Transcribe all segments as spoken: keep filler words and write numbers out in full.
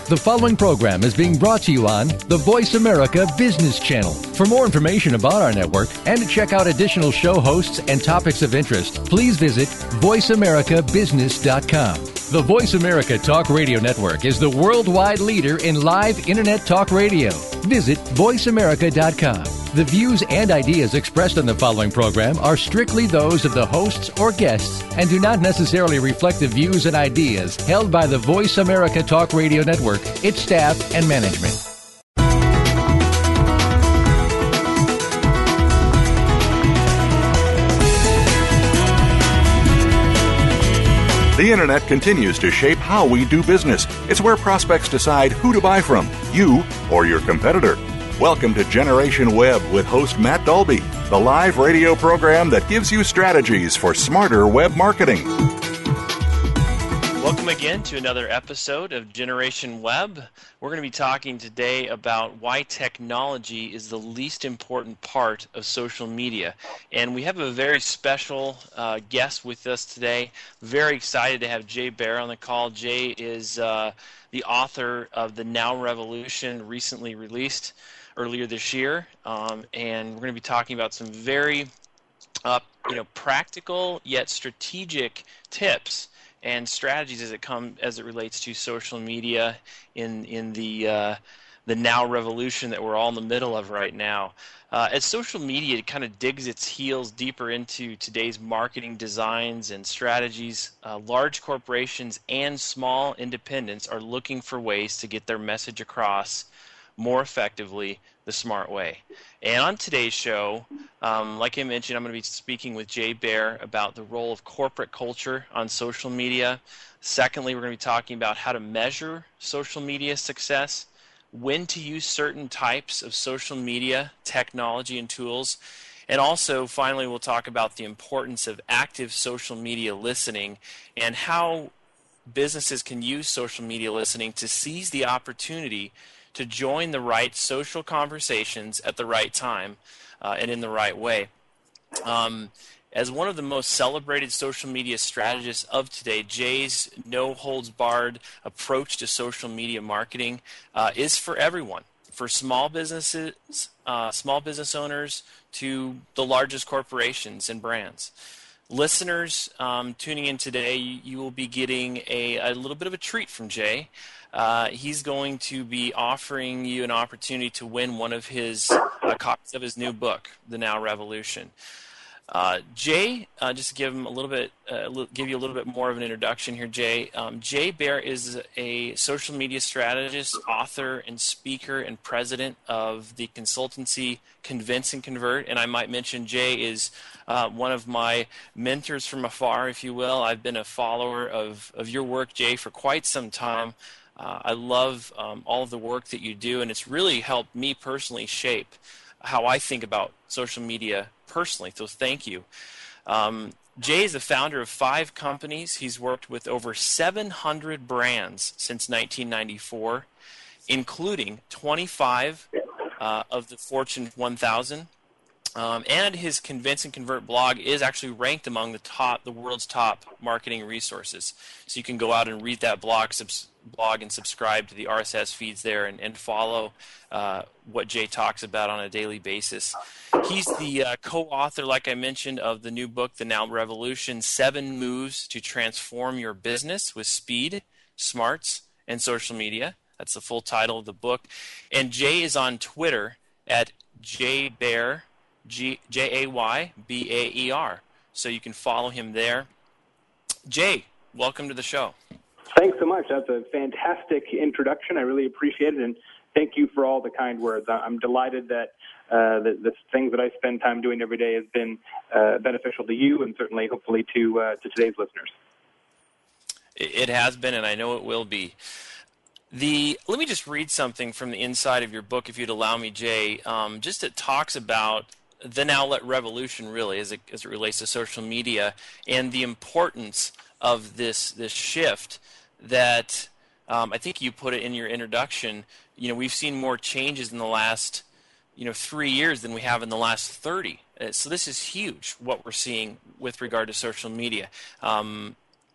The following program is being brought to you on the Voice America Business Channel. For more information about our network and to check out additional show hosts and topics of interest, please visit voice america business dot com. The Voice America Talk Radio Network is the worldwide leader in live Internet talk radio. Visit voice america dot com. The views and ideas expressed on the following program are strictly those of the hosts or guests and do not necessarily reflect the views and ideas held by the Voice America Talk Radio Network, its staff, and management. The Internet continues to shape how we do business. It's where prospects decide who to buy from, you or your competitor. Welcome to Generation Web with host Matt Dolby, the live radio program that gives you strategies for smarter web marketing. Welcome again to another episode of Generation Web. We're going to be talking today about why technology is the least important part of social media. And we have a very special uh, guest with us today. Very excited to have Jay Baer on the call. Jay is uh, the author of The Now Revolution, recently released earlier this year. Um, and we're going to be talking about some very uh, you know, practical yet strategic tips and strategies as it come as it relates to social media in in the uh, the now revolution that we're all in the middle of right now. Uh, as social media kind of digs its heels deeper into today's marketing designs and strategies, uh, large corporations and small independents are looking for ways to get their message across more effectively the smart way. And on today's show, um, like I mentioned, I'm going to be speaking with Jay Baer about the role of corporate culture on social media. Secondly, we're going to be talking about how to measure social media success, when to use certain types of social media technology and tools, and also, finally, we'll talk about the importance of active social media listening and how businesses can use social media listening to seize the opportunity to join the right social conversations at the right time uh, and in the right way. Um, as one of the most celebrated social media strategists of today, Jay's no-holds-barred approach to social media marketing uh, is for everyone, for small businesses, uh, small business owners to the largest corporations and brands. Listeners um, tuning in today, you, you will be getting a, a little bit of a treat from Jay. Uh, he's going to be offering you an opportunity to win one of his uh, copies of his new book, The Now Revolution. Uh, Jay, uh, just to give him a little bit, uh, give you a little bit more of an introduction here, Jay. Um, Jay Baer is a social media strategist, author, and speaker, and president of the consultancy Convince and Convert. And I might mention Jay is uh, one of my mentors from afar, if you will. I've been a follower of of your work, Jay, for quite some time. Uh, I love um, all of the work that you do, and it's really helped me personally shape how I think about social media personally, so thank you. Um, Jay is the founder of five companies. He's worked with over seven hundred brands since nineteen ninety-four, including twenty-five uh, of the Fortune one thousand. Um, and his Convince and Convert blog is actually ranked among the top, the world's top marketing resources. So you can go out and read that blog, subs- blog and subscribe to the R S S feeds there and, and follow uh, what Jay talks about on a daily basis. He's the uh, co-author, like I mentioned, of the new book, The Now Revolution, Seven Moves to Transform Your Business with Speed, Smarts, and Social Media. That's the full title of the book. And Jay is on Twitter at jaybaer, G- J A Y B A E R. So you can follow him there. Jay, welcome to the show. Thanks so much. That's a fantastic introduction. I really appreciate it, and thank you for all the kind words. I'm delighted that uh, the, the things that I spend time doing every day has been uh, beneficial to you and certainly, hopefully, to uh, to today's listeners. It has been, and I know it will be. The let me just read something from the inside of your book, if you'd allow me, Jay. Um, just it talks about the now revolution, really, as it, as it relates to social media, and the importance of this this shift that um, I think you put it in your introduction. You know, we've seen more changes in the last, you know, three years than we have in the last thirty. Uh, so this is huge, what we're seeing with regard to social media. Um,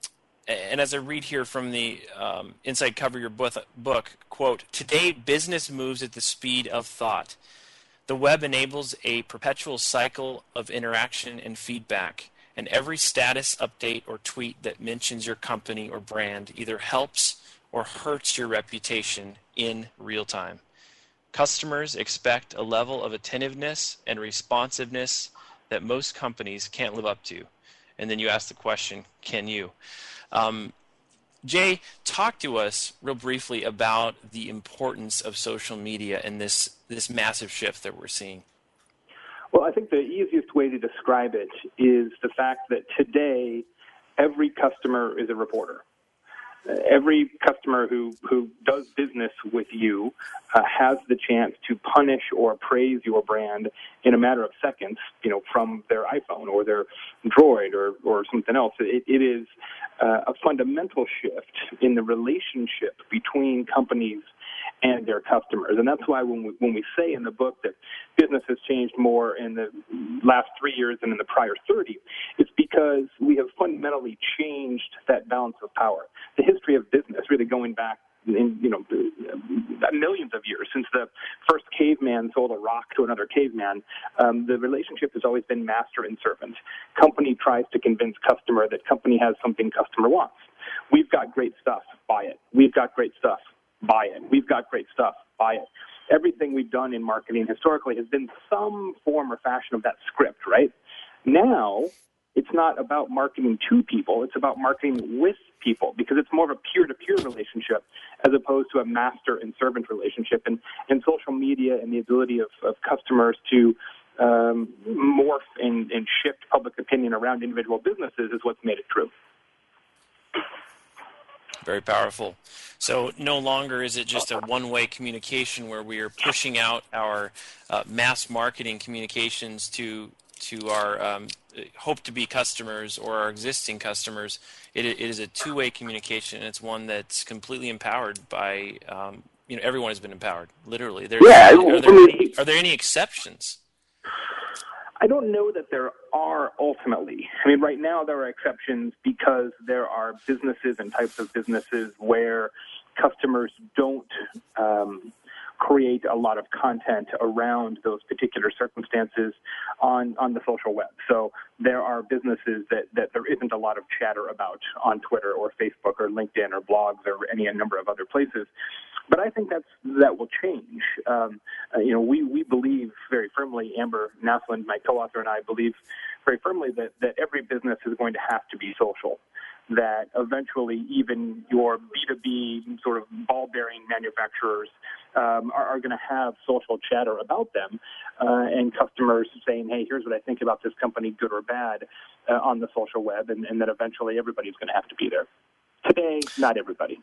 and as I read here from the um, inside cover of your book, book, quote, "Today, business moves at the speed of thought. The web enables a perpetual cycle of interaction and feedback, and every status update or tweet that mentions your company or brand either helps or hurts your reputation in real time. Customers expect a level of attentiveness and responsiveness that most companies can't live up to." And then you ask the question, can you? Um, Jay, talk to us real briefly about the importance of social media and this, this massive shift that we're seeing. Well, I think the easiest way to describe it is the fact that today every customer is a reporter. Every customer who, who does business with you uh, has the chance to punish or praise your brand in a matter of seconds, you know, from their iPhone or their Droid or, or something else. It, it is uh, a fundamental shift in the relationship between companies and their customers. And that's why when we, when we say in the book that business has changed more in the last three years than in the prior thirty, it's because we have fundamentally changed that balance of power. The history of business, really going back in, you know, millions of years, since the first caveman sold a rock to another caveman, um, the relationship has always been master and servant. Company tries to convince customer that company has something customer wants. We've got great stuff, buy it. We've got great stuff, buy it. We've got great stuff, buy it. Everything we've done in marketing historically has been some form or fashion of that script, right? Now, it's not about marketing to people, it's about marketing with people, because it's more of a peer-to-peer relationship as opposed to a master and servant relationship. And, and social media and the ability of, of customers to um, morph and, and shift public opinion around individual businesses is what's made it true. Very powerful. So no longer is it just a one-way communication where we are pushing out our uh, mass marketing communications to to our um, hope-to-be customers or our existing customers. It, it is a two-way communication, and it's one that's completely empowered by, um, you know, everyone has been empowered, literally. There's, yeah. Are there, any, are there any exceptions? I don't know that there are ultimately. I mean, right now there are exceptions because there are businesses and types of businesses where customers don't um, create a lot of content around those particular circumstances on, on the social web. So there are businesses that, that there isn't a lot of chatter about on Twitter or Facebook or LinkedIn or blogs or any number of other places. But I think that's, that will change. Um, uh, you know, we, we believe very firmly, Amber Naslund, my co-author, and I believe very firmly that, that every business is going to have to be social, that eventually even your B two B sort of ball-bearing manufacturers um, are, are going to have social chatter about them uh, and customers saying, hey, here's what I think about this company, good or bad, uh, on the social web, and, and that eventually everybody's going to have to be there. Today, not everybody.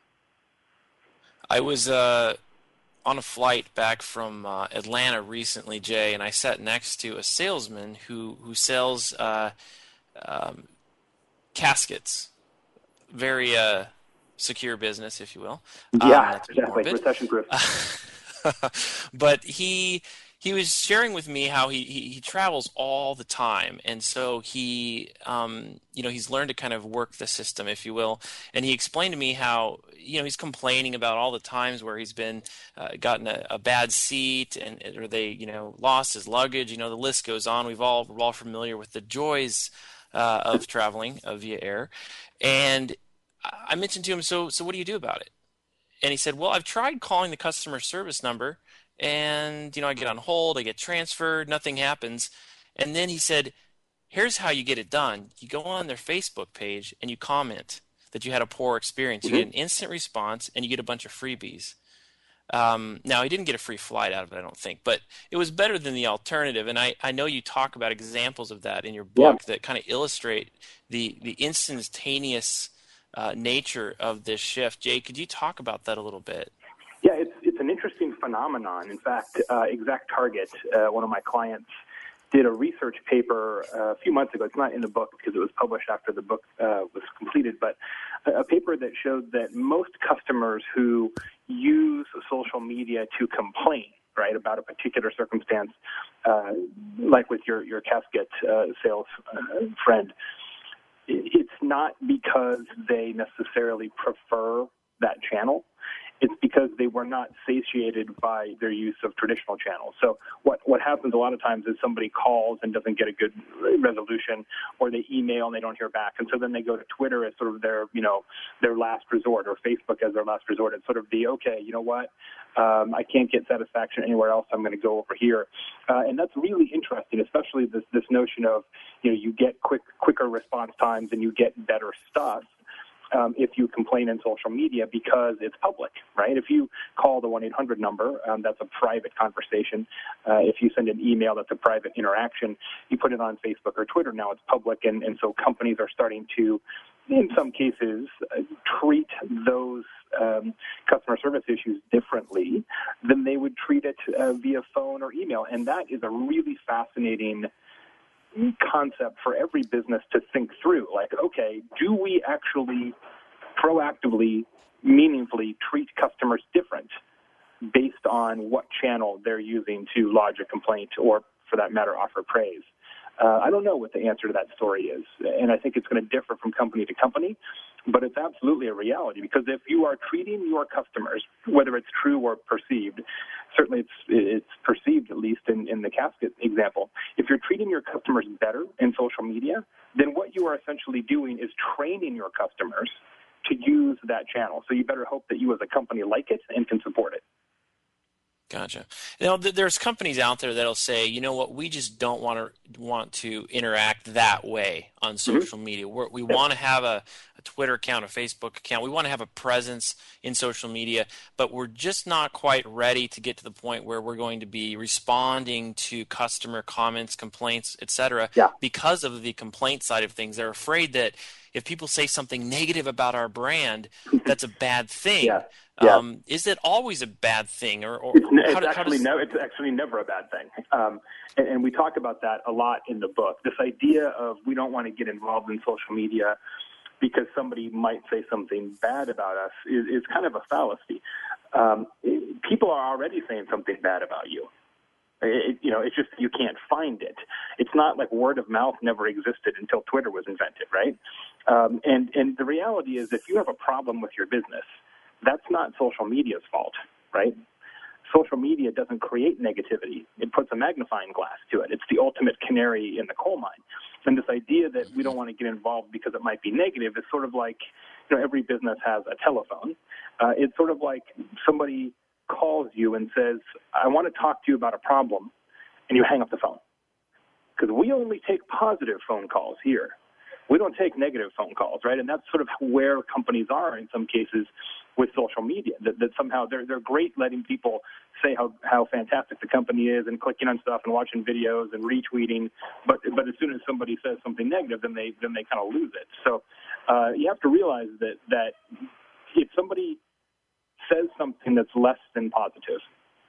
I was uh, on a flight back from uh, Atlanta recently, Jay, and I sat next to a salesman who, who sells uh, um, caskets. Very uh, secure business, if you will. Yeah, um, exactly. Recession-proof. But he he was sharing with me how he, he, he travels all the time, and so he um, you know he's learned to kind of work the system, if you will. And he explained to me how you know he's complaining about all the times where he's been uh, gotten a, a bad seat, and or they you know lost his luggage. You know the list goes on. We've all we're all familiar with the joys uh, of traveling uh, via air. And I mentioned to him, so so what do you do about it? And he said, well, I've tried calling the customer service number, and you know I get on hold, I get transferred, nothing happens. And then he said, here's how you get it done. You go on their Facebook page and you comment that you had a poor experience. You mm-hmm. get an instant response, and you get a bunch of freebies. Um, now, he didn't get a free flight out of it, I don't think, but it was better than the alternative. And I, I know you talk about examples of that in your book yeah. that kind of illustrate the, the instantaneous uh, nature of this shift. Jay, could you talk about that a little bit? Yeah, it's, it's an interesting phenomenon. In fact, uh, ExactTarget, uh, one of my clients, did a research paper uh, a few months ago. It's not in the book because it was published after the book uh, was completed, but a paper that showed that most customers who use social media to complain, right, about a particular circumstance, uh, like with your, your casket uh, sales uh, friend, it's not because they necessarily prefer that channel. It's because they were not satiated by their use of traditional channels. So what, what happens a lot of times is somebody calls and doesn't get a good resolution, or they email and they don't hear back. And so then they go to Twitter as sort of their, you know, their last resort, or Facebook as their last resort. It's sort of the, okay, you know what, um, I can't get satisfaction anywhere else, I'm going to go over here. Uh, and that's really interesting, especially this, this notion of, you know, you get quick, quicker response times and you get better stuff. Um, if you complain in social media, because it's public, right? If you call the one eight hundred number, um, that's a private conversation. Uh, if you send an email, that's a private interaction. You put it on Facebook or Twitter, now it's public, and, and so companies are starting to, in some cases, uh, treat those um, customer service issues differently than they would treat it uh, via phone or email. And that is a really fascinating concept for every business to think through. Like, okay, do we actually proactively, meaningfully treat customers different based on what channel they're using to lodge a complaint, or, for that matter, offer praise? Uh, I don't know what the answer to that story is, and I think it's going to differ from company to company, but it's absolutely a reality, because if you are treating your customers, whether it's true or perceived, certainly it's it's perceived, at least in, in the casket example, if you're treating your customers better in social media, then what you are essentially doing is training your customers to use that channel. So you better hope that you as a company like it and can support it. Gotcha. You know, th- there's companies out there that'll say, you know what, we just don't want to want to interact that way on social mm-hmm. media. We're, we want to have a, a Twitter account, a Facebook account. We want to have a presence in social media, but we're just not quite ready to get to the point where we're going to be responding to customer comments, complaints, et cetera. Yeah. Because of the complaint side of things. They're afraid that if people say something negative about our brand, that's a bad thing. Yeah. Yeah. Um, is it always a bad thing, or, or it's, how, it's how actually does... no, it's actually never a bad thing, um, and, and we talk about that a lot in the book. This idea of we don't want to get involved in social media because somebody might say something bad about us is, is kind of a fallacy. Um, it, people are already saying something bad about you. It, you know, it's just you can't find it. It's not like word of mouth never existed until Twitter was invented, right? Um, and and the reality is, if you have a problem with your business, that's not social media's fault, right? Social media doesn't create negativity. It puts a magnifying glass to it. It's the ultimate canary in the coal mine. And this idea that we don't want to get involved because it might be negative is sort of like, you know, every business has a telephone. Uh, it's sort of like somebody calls you and says, I want to talk to you about a problem, and you hang up the phone. Because we only take positive phone calls here. We don't take negative phone calls, right? And that's sort of where companies are in some cases with social media, that, that somehow they're they're great letting people say how, how fantastic the company is and clicking on stuff and watching videos and retweeting, but but as soon as somebody says something negative, then they then they kind of lose it. So uh, you have to realize that that if somebody says something that's less than positive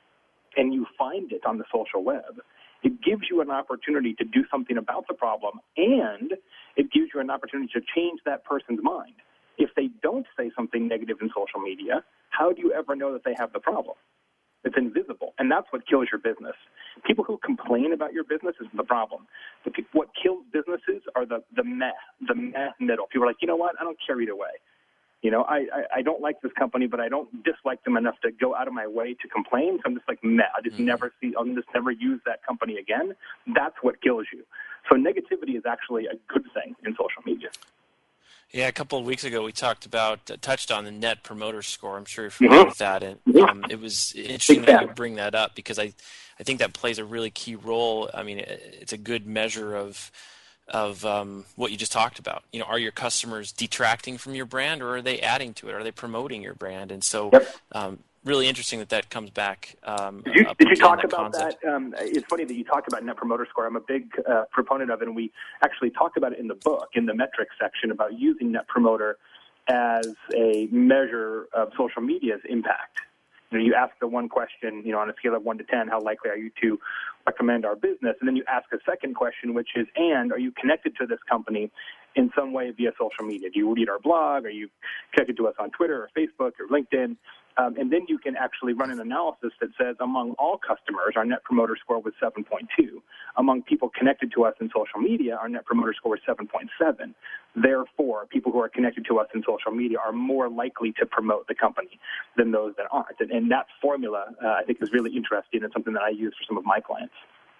and you find it on the social web, it gives you an opportunity to do something about the problem, and it gives you an opportunity to change that person's mind. If they don't say something negative in social media, how do you ever know that they have the problem? It's invisible, and that's what kills your business. People who complain about your business is the problem. The, what kills businesses are the, the meh, the meh middle. People are like, you know what, I don't care either way. You know, I, I, I don't like this company, but I don't dislike them enough to go out of my way to complain. So I'm just like, meh, I just mm-hmm. never see, I'll just never use that company again. That's what kills you. So negativity is actually a good thing in social media. Yeah, a couple of weeks ago we talked about, uh, touched on the Net Promoter Score. I'm sure you're familiar mm-hmm. with that. And um, it was interesting that you bring that up, because I, I think that plays a really key role. I mean, it, it's a good measure of of um, what you just talked about. You know, are your customers detracting from your brand, or are they adding to it? Are they promoting your brand? And so yep. um, really interesting that that comes back. Um, did you, did you talk that about concept. that? Um, it's funny that you talk about Net Promoter Score. I'm a big uh, proponent of it, and we actually talk about it in the book, in the metrics section, about using Net Promoter as a measure of social media's impact. You know, you ask the one question, you know, on a scale of one to ten, how likely are you to recommend our business? And then you ask a second question, which is, and are you connected to this company in some way via social media? Do you read our blog? Are you connected to us on Twitter or Facebook or LinkedIn? Um, and then you can actually run an analysis that says among all customers, our Net Promoter Score was seven point two. Among people connected to us in social media, our Net Promoter Score was seven point seven. Therefore, people who are connected to us in social media are more likely to promote the company than those that aren't. And, and that formula, uh, I think, is really interesting and something that I use for some of my clients.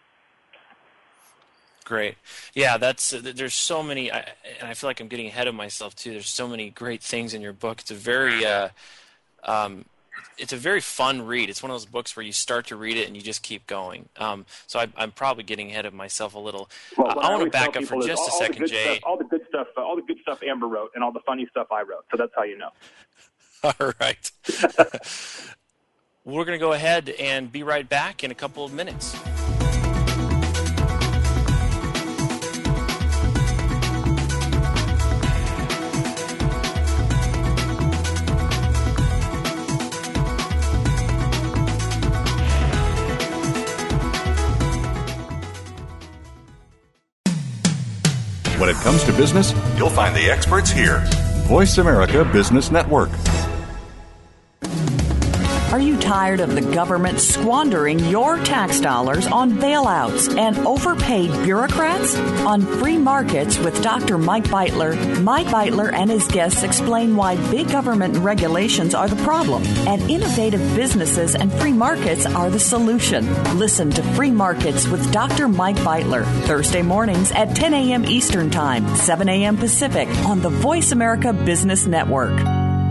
Great. Yeah, that's uh, there's so many, I, and I feel like I'm getting ahead of myself too. There's so many great things in your book. It's a very, uh, um, it's a very fun read. It's one of those books where you start to read it and you just keep going. Um, so I, I'm probably getting ahead of myself a little. Well, uh, I, I want to back up for just all, a second, all Jay. Stuff, all the good stuff, uh, all the good stuff Amber wrote, and all the funny stuff I wrote. So that's how you know. All right. We're going to go ahead and be right back in a couple of minutes. When it comes to business, you'll find the experts here. Voice America Business Network. Are you tired of the government squandering your tax dollars on bailouts and overpaid bureaucrats? On Free Markets with Doctor Mike Beitler, Mike Beitler and his guests explain why big government regulations are the problem and innovative businesses and free markets are the solution. Listen to Free Markets with Doctor Mike Beitler, Thursday mornings at ten a.m. Eastern Time, seven a.m. Pacific on the Voice America Business Network.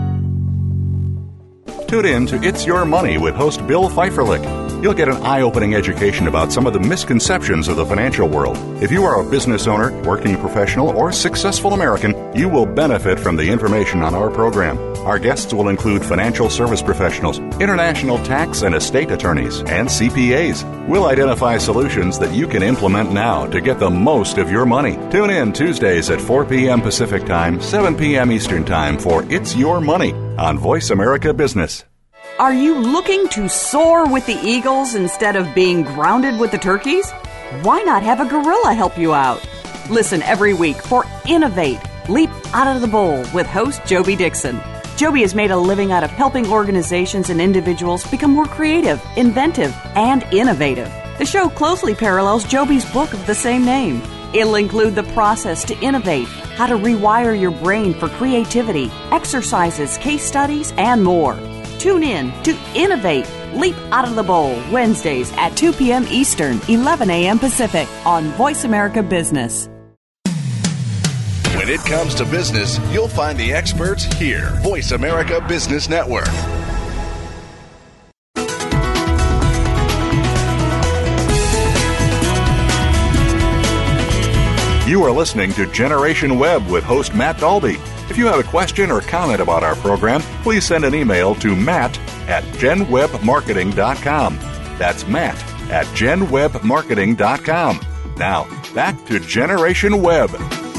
Tune in to It's Your Money with host Bill Pfeifferlich. You'll get an eye-opening education about some of the misconceptions of the financial world. If you are a business owner, working professional, or successful American, you will benefit from the information on our program. Our guests will include financial service professionals, international tax and estate attorneys, and C P As. We'll identify solutions that you can implement now to get the most of your money. Tune in Tuesdays at four p.m. Pacific Time, seven p.m. Eastern Time for It's Your Money on Voice America Business. Are you looking to soar with the eagles instead of being grounded with the turkeys? Why not have a gorilla help you out? Listen every week for Innovate, Leap Out of the Bowl with host Joby Dixon. Joby has made a living out of helping organizations and individuals become more creative, inventive, and innovative. The show closely parallels Joby's book of the same name. It'll include the process to innovate, how to rewire your brain for creativity, exercises, case studies, and more. Tune in to Innovate, Leap Out of the Bowl, Wednesdays at two p.m. Eastern, eleven a.m. Pacific on Voice America Business. When it comes to business, you'll find the experts here. Voice America Business Network. You are listening to Generation Web with host Matt Dalby. If you have a question or comment about our program, please send an email to matt at gen web marketing dot com. That's matt at gen web marketing dot com. Now, back to Generation Web.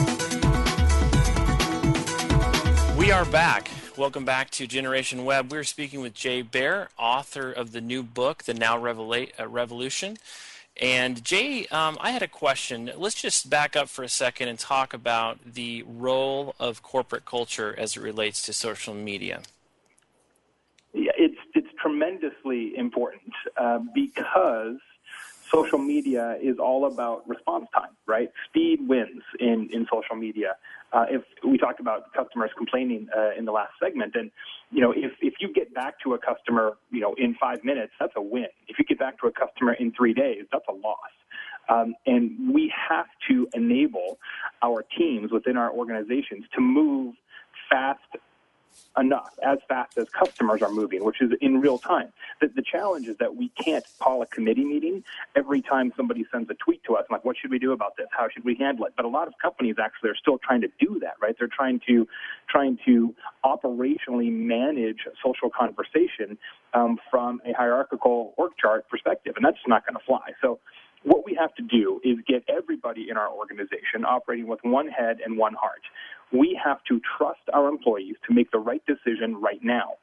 We are back. Welcome back to Generation Web. We're speaking with Jay Baer, author of the new book, The Now Revela- uh, Revolution. And Jay, um, I had a question. Let's just back up for a second and talk about the role of corporate culture as it relates to social media. Yeah, it's it's tremendously important uh, because social media is all about response time, right? Speed wins in, in social media. Uh, if we talked about customers complaining uh, in the last segment, and you know, if, if you get back to a customer, you know, in five minutes, that's a win. If you get back to a customer in three days, that's a loss. Um, and we have to enable our teams within our organizations to move fast enough, as fast as customers are moving, which is in real time. The, the challenge is that we can't call a committee meeting every time somebody sends a tweet to us, like, what should we do about this? How should we handle it? But a lot of companies actually are still trying to do that, right? They're trying to trying to operationally manage social conversation um, from a hierarchical org chart perspective, and that's not going to fly. So what we have to do is get everybody in our organization operating with one head and one heart. We have to trust our employees to make the right decision right now.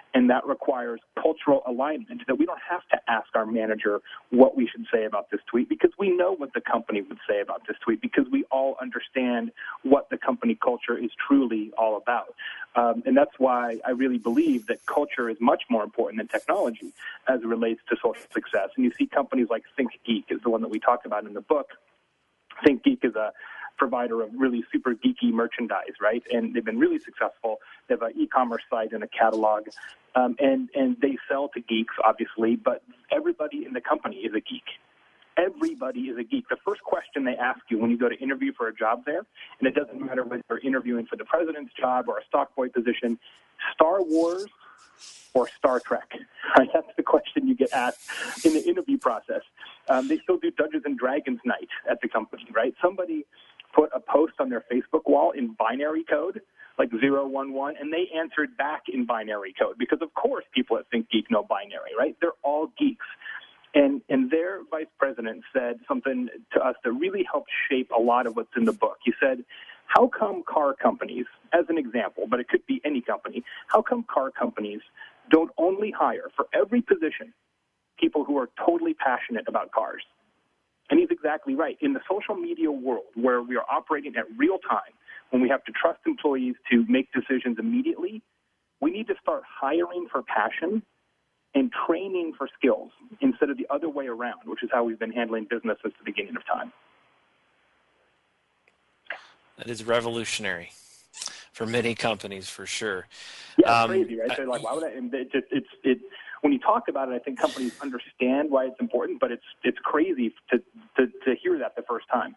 And that requires cultural alignment, that we don't have to ask our manager what we should say about this tweet because we know what the company would say about this tweet because we all understand what the company culture is truly all about. Um, and that's why I really believe that culture is much more important than technology as it relates to social success. And you see companies like ThinkGeek is the one that we talk about in the book. ThinkGeek is a provider of really super geeky merchandise, right? And they've been really successful. They have an e-commerce site and a catalog, um, and, and they sell to geeks, obviously, but everybody in the company is a geek. Everybody is a geek. The first question they ask you when you go to interview for a job there, and it doesn't matter whether you're interviewing for the president's job or a stock boy position, Star Wars or Star Trek? Right? That's the question you get asked in the interview process. Um, they still do Dungeons and Dragons night at the company, right? Somebody put a post on their Facebook wall in binary code, like zero one one, and they answered back in binary code because, of course, people at ThinkGeek know binary, right? They're all geeks. And and their vice president said something to us that really helped shape a lot of what's in the book. He said, how come car companies, as an example, but it could be any company, how come car companies don't only hire for every position people who are totally passionate about cars? And he's exactly right. In the social media world where we are operating at real time, when we have to trust employees to make decisions immediately, we need to start hiring for passion and training for skills instead of the other way around, which is how we've been handling business since the beginning of time. That is revolutionary for many companies, for sure. Yeah, it's um, crazy, right? They're like, why would I? And it just, it's it. When you talk about it, I think companies understand why it's important, but it's it's crazy to to, to hear that the first time.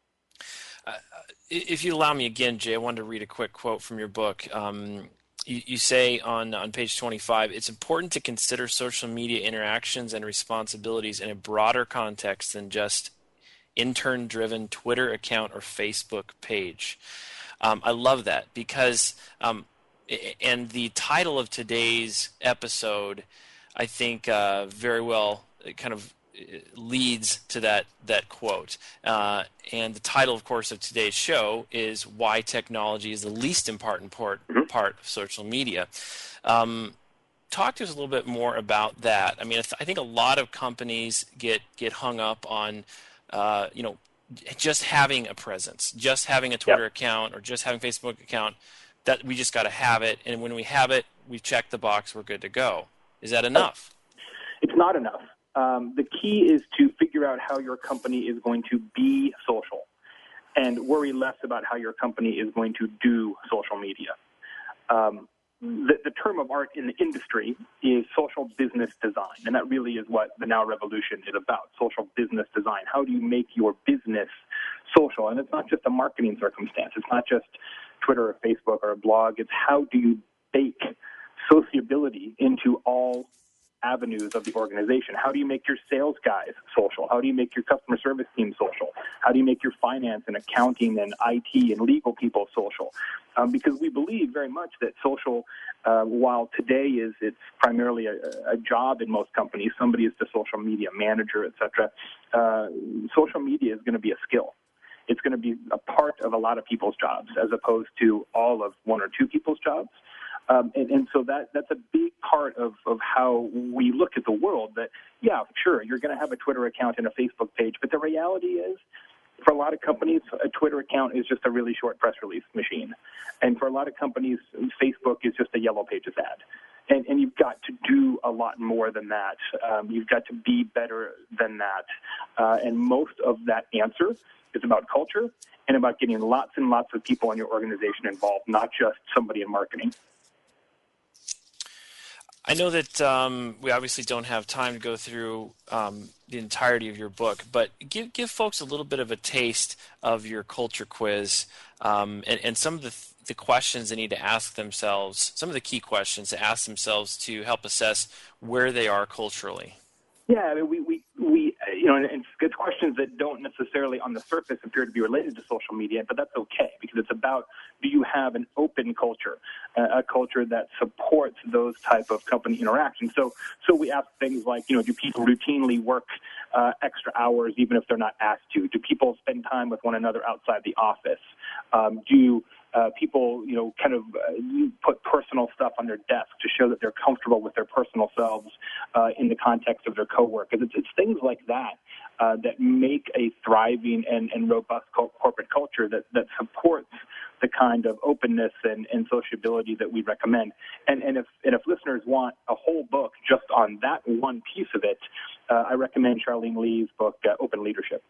Uh, if you allow me again, Jay, I wanted to read a quick quote from your book. Um, you, you say on on page twenty-five, it's important to consider social media interactions and responsibilities in a broader context than just intern-driven Twitter account or Facebook page. Um, I love that because, um, and the title of today's episode, I think, uh, very well kind of leads to that that quote. Uh, and the title, of course, of today's show is "Why Technology is the Least Important Part part of Social Media." Um, talk to us a little bit more about that. I mean, I, th- I think a lot of companies get get hung up on, uh, you know, just having a presence, just having a Twitter yep. account, or just having a Facebook account. That we just got to have it, and when we have it, we've checked the box. We're good to go. Is that enough? It's not enough. Um, the key is to figure out how your company is going to be social and worry less about how your company is going to do social media. Um, the, the term of art in the industry is social business design, and that really is what the Now Revolution is about, social business design. How do you make your business social? And it's not just a marketing circumstance. It's not just Twitter or Facebook or a blog. It's how do you bake sociability into all avenues of the organization? How do you make your sales guys social? How do you make your customer service team social? How do you make your finance and accounting and I T and legal people social? Um, because we believe very much that social, uh, while today is it's primarily a, a job in most companies, somebody is the social media manager, et cetera. Uh, social media is going to be a skill. It's going to be a part of a lot of people's jobs as opposed to all of one or two people's jobs. Um, and, and so that that's a big part of, of how we look at the world, that, yeah, sure, you're going to have a Twitter account and a Facebook page, but the reality is, for a lot of companies, a Twitter account is just a really short press release machine. And for a lot of companies, Facebook is just a Yellow Pages ad. And, and you've got to do a lot more than that. Um, you've got to be better than that. Uh, and most of that answer is about culture and about getting lots and lots of people in your organization involved, not just somebody in marketing. I know that um, we obviously don't have time to go through um, the entirety of your book, but give give folks a little bit of a taste of your culture quiz um, and, and some of the, th- the questions they need to ask themselves, some of the key questions to ask themselves to help assess where they are culturally. Yeah, I mean, we, we, we you know, and, and it's questions that don't necessarily on the surface appear to be related to social media, but that's okay because it's about, do you have an open culture, uh, a culture that supports those type of company interactions? So, so we ask things like, you know, do people routinely work uh, extra hours even if they're not asked to? Do people spend time with one another outside the office? Um, do Uh, people, you know, kind of uh, put personal stuff on their desk to show that they're comfortable with their personal selves uh, in the context of their coworkers. It's, it's things like that uh, that make a thriving and, and robust co- corporate culture that, that supports the kind of openness and, and sociability that we recommend. And, and if and if listeners want a whole book just on that one piece of it, uh, I recommend Charlene Lee's book, uh, Open Leadership.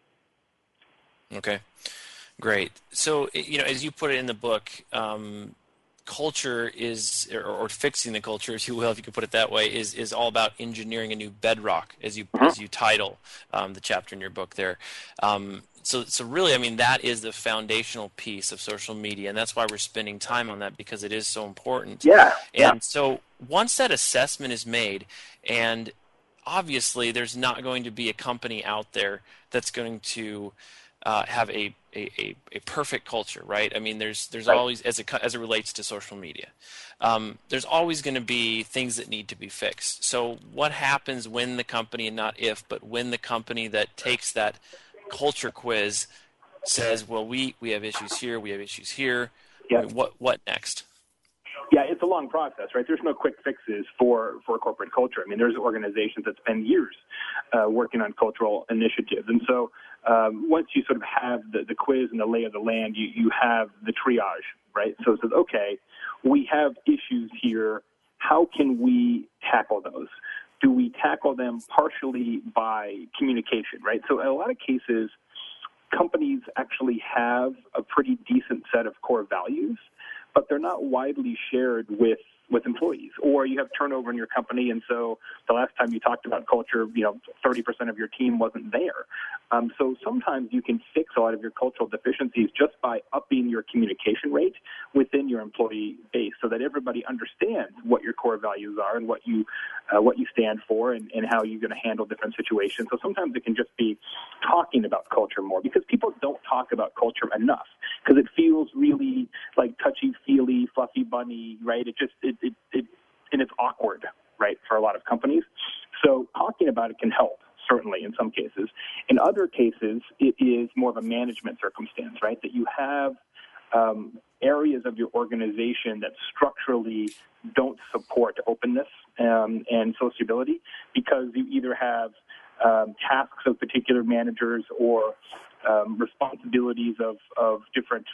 Okay. Great. So, you know, as you put it in the book, um, culture is, or, or fixing the culture, if you will, if you could put it that way, is is all about engineering a new bedrock, as you uh-huh. as you title um, the chapter in your book there. Um, so, so really, I mean, that is the foundational piece of social media, and that's why we're spending time on that, because it is so important. Yeah. And yeah. so, once that assessment is made, and obviously, there's not going to be a company out there that's going to uh, have a A, a, a perfect culture, right? I mean, there's there's right. always, as it as it relates to social media, um, there's always going to be things that need to be fixed. So what happens when the company, and not if, but when the company that takes that culture quiz says, well, we, we have issues here, we have issues here, yep. I mean, what what next? Yeah, it's a long process, right? There's no quick fixes for, for corporate culture. I mean, there's organizations that spend years uh, working on cultural initiatives. And so um, once you sort of have the, the quiz and the lay of the land, you, you have the triage, right? So it says, okay, we have issues here. How can we tackle those? Do we tackle them partially by communication, right? So in a lot of cases, companies actually have a pretty decent set of core values, but they're not widely shared with, with employees. Or you have turnover in your company, and so the last time you talked about culture, you know, thirty percent of your team wasn't there. Um, so sometimes you can fix a lot of your cultural deficiencies just by upping your communication rate within your employee base, so that everybody understands what your core values are and what you uh, what you stand for, and, and how you're going to handle different situations. So sometimes it can just be talking about culture more, because people don't talk about culture enough, because it feels really like touchy-feely, fluffy bunny, right? It just it, it it and it's awkward, right, for a lot of companies. So talking about it can help, certainly, in some cases. In other cases, it is more of a management circumstance, right, that you have um, areas of your organization that structurally don't support openness um, and sociability, because you either have um, tasks of particular managers or um, responsibilities of, of different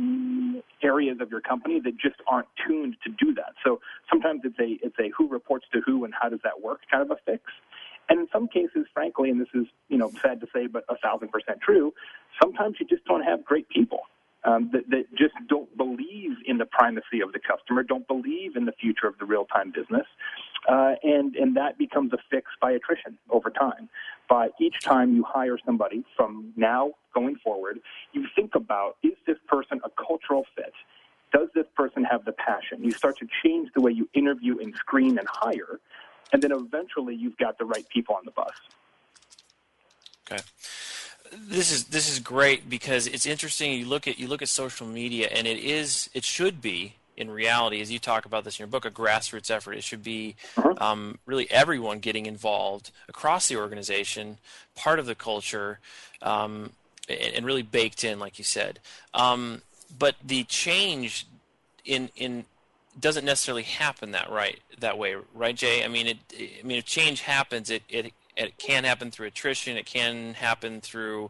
areas of your company that just aren't tuned to do that. So sometimes it's a it's a who reports to who and how does that work kind of a fix. And in some cases, frankly, and this is, you know, sad to say, but a thousand percent true, sometimes you just don't have great people um, that, that just don't believe in the primacy of the customer, don't believe in the future of the real-time business. Uh, and, and that becomes a fix by attrition over time. By each time you hire somebody from now going forward, you think about, is this person a cultural fit? Does this person have the passion? You start to change the way you interview and screen and hire, and then eventually you've got the right people on the bus. Okay. This is this is great, because it's interesting. You look at you look at social media, and it is it should be, in reality, as you talk about this in your book, a grassroots effort. It should be uh-huh. um, really everyone getting involved across the organization, part of the culture, um, and, and really baked in, like you said. Um, but the change in in doesn't necessarily happen that right that way, right, Jay? I mean, it. I mean, if change happens, it it it can happen through attrition. It can happen through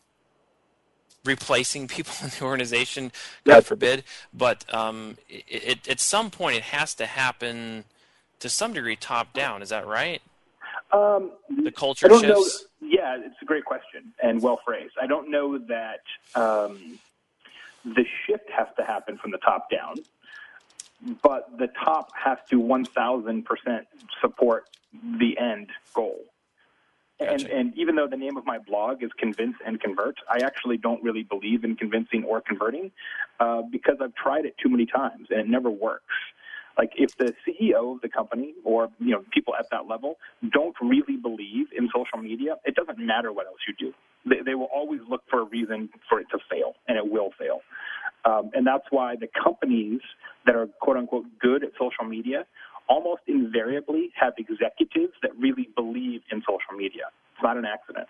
replacing people in the organization, God yep. forbid. But um, it, it, at some point, it has to happen to some degree top down. Is that right? Um, the culture I don't shifts? Know, yeah, it's a great question and well phrased. I don't know that um, the shift has to happen from the top down, but the top has to one thousand percent support the end goal. Gotcha. And, and even though the name of my blog is Convince and Convert, I actually don't really believe in convincing or converting uh, because I've tried it too many times and it never works. Like if the C E O of the company or you know people at that level don't really believe in social media, it doesn't matter what else you do. They, they will always look for a reason for it to fail, and it will fail. Um, and that's why the companies that are quote-unquote good at social media almost invariably have executives that really believe in social media. It's not an accident.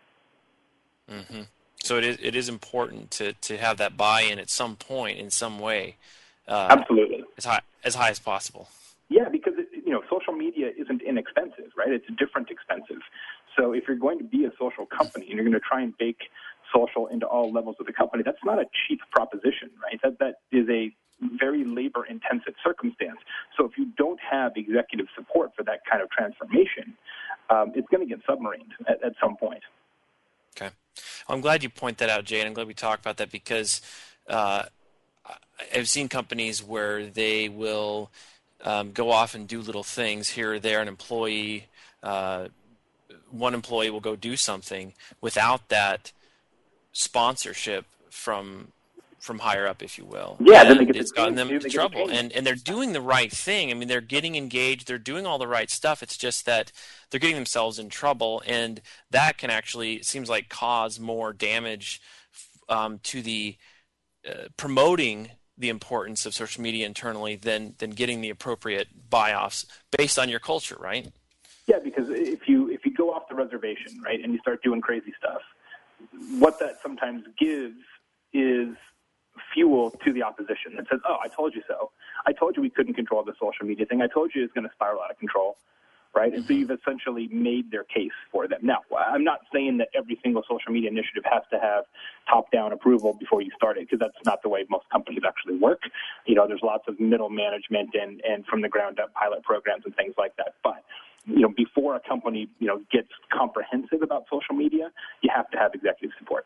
Mm-hmm. So it is it is important to, to have that buy-in at some point in some way uh, Absolutely. as high as high as possible. Yeah, because it, you know, social media isn't inexpensive, right? It's different expensive. So if you're going to be a social company and you're going to try and bake social into all levels of the company, that's not a cheap proposition, right? That that is a very labor-intensive circumstance. So if you don't have executive support for that kind of transformation, um, it's going to get submarined at, at some point. Okay. I'm glad you point that out, Jay, and I'm glad we talked about that because uh, I've seen companies where they will um, go off and do little things here or there. An employee, uh, one employee will go do something without that sponsorship from from higher up, if you will. Yeah, and then they get it's the gotten change, them in they get trouble. the And and they're doing the right thing. I mean, they're getting engaged. They're doing all the right stuff. It's just that they're getting themselves in trouble, and that can actually, it seems like, cause more damage um, to the uh, promoting the importance of social media internally than than getting the appropriate buy-offs based on your culture, right? Yeah, because if you if you go off the reservation, right, and you start doing crazy stuff, what that sometimes gives is fuel to the opposition that says, oh, I told you so. I told you we couldn't control the social media thing. I told you it's going to spiral out of control, right? And so you've essentially made their case for them. Now, I'm not saying that every single social media initiative has to have top-down approval before you start it, because that's not the way most companies actually work. You know, there's lots of middle management and, and from-the-ground-up pilot programs and things like that. But you know, before a company, you know, gets comprehensive about social media, you have to have executive support.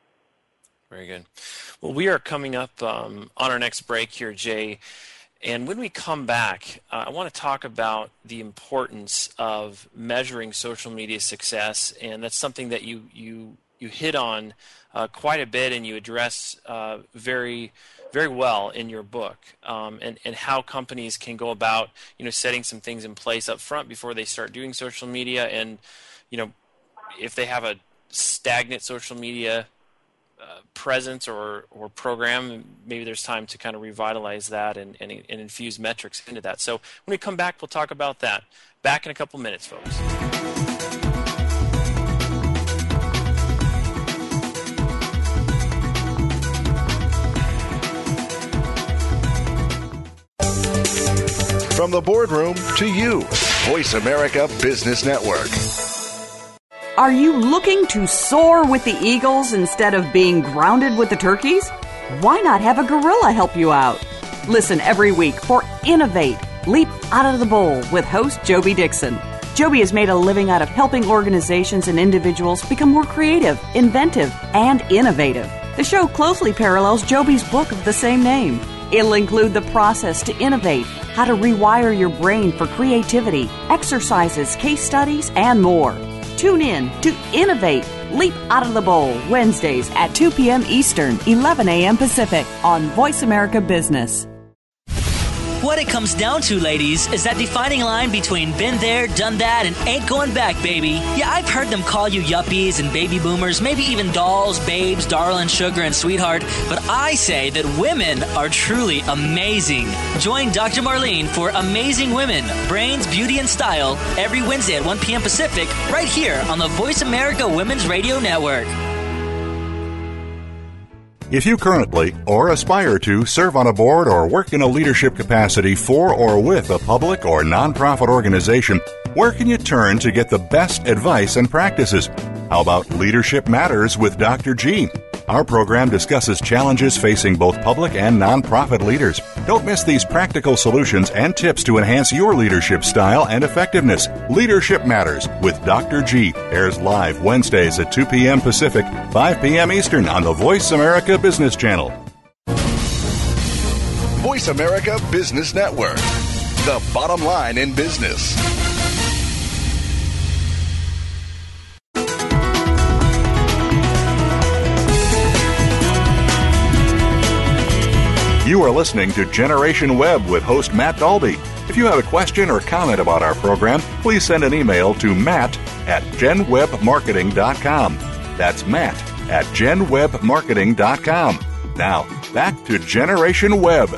Very good. Well, we are coming up um, on our next break here, Jay. And when we come back, uh, I want to talk about the importance of measuring social media success. And that's something that you you, you hit on uh, quite a bit, and you address uh, very very well in your book, um, and, and how companies can go about, you know, setting some things in place up front before they start doing social media. And, you know, if they have a stagnant social media uh, presence or, or program, maybe there's time to kind of revitalize that and, and, and infuse metrics into that. So when we come back, we'll talk about that. Back in a couple minutes, folks. From the boardroom to you, Voice America Business Network. Are you looking to soar with the eagles instead of being grounded with the turkeys? Why not have a gorilla help you out? Listen every week for Innovate, Leap Out of the Bowl with host Joby Dixon. Joby has made a living out of helping organizations and individuals become more creative, inventive, and innovative. The show closely parallels Joby's book of the same name. It'll include the process to innovate, how to rewire your brain for creativity, exercises, case studies, and more. Tune in to Innovate, Leap Out of the Bowl, Wednesdays at two p.m. Eastern, eleven a.m. Pacific on Voice America Business. What it comes down to, ladies, is that defining line between been there, done that, and ain't going back, baby. Yeah, I've heard them call you yuppies and baby boomers, maybe even dolls, babes, darling, sugar, and sweetheart, but I say that women are truly amazing. Join Doctor Marlene for Amazing Women, Brains, Beauty, and Style every Wednesday at one p.m. Pacific, right here on the Voice America Women's Radio Network. If you currently or aspire to serve on a board or work in a leadership capacity for or with a public or nonprofit organization, where can you turn to get the best advice and practices? How about Leadership Matters with Doctor G? Our program discusses challenges facing both public and nonprofit leaders. Don't miss these practical solutions and tips to enhance your leadership style and effectiveness. Leadership Matters with Doctor G airs live Wednesdays at two p.m. Pacific, five p.m. Eastern on the Voice America Business Channel. Voice America Business Network, the bottom line in business. You are listening to Generation Web with host Matt Dalby. If you have a question or comment about our program, please send an email to matt at gen web marketing dot com. That's matt at gen web marketing dot com. Now, back to Generation Web.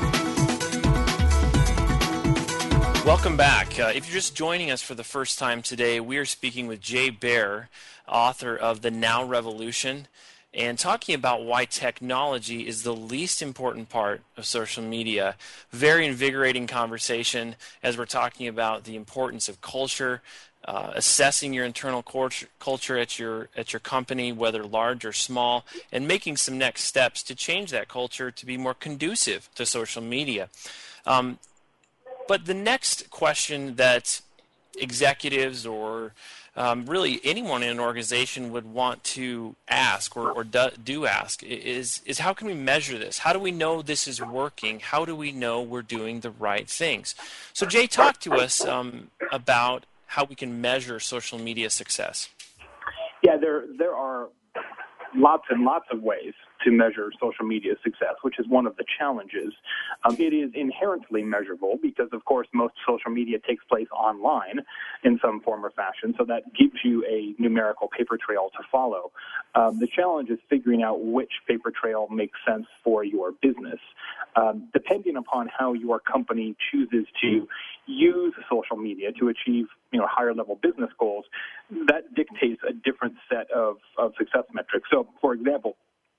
Welcome back. Uh, if you're just joining us for the first time today, we are speaking with Jay Baer, author of The Now Revolution. and talking about why technology is the least important part of social media. Very invigorating conversation as we're talking about the importance of culture, uh, assessing your internal culture, culture at your at your company, whether large or small, and making some next steps to change that culture to be more conducive to social media. Um, but the next question that executives or um, really anyone in an organization would want to ask or, or do, do ask is, is how can we measure this? How do we know this is working? How do we know we're doing the right things? So Jay, talk to us um, about how we can measure social media success. Yeah, there there are lots and lots of ways to measure social media success, which is one of the challenges. Um, it is inherently measurable because, of course, most social media takes place online in some form or fashion, so that gives you a numerical paper trail to follow. Um, the challenge is figuring out which paper trail makes sense for your business. Um, depending upon how your company chooses to use social media to achieve, you know, higher level business goals, that dictates a different set of, of success metrics. So, for example,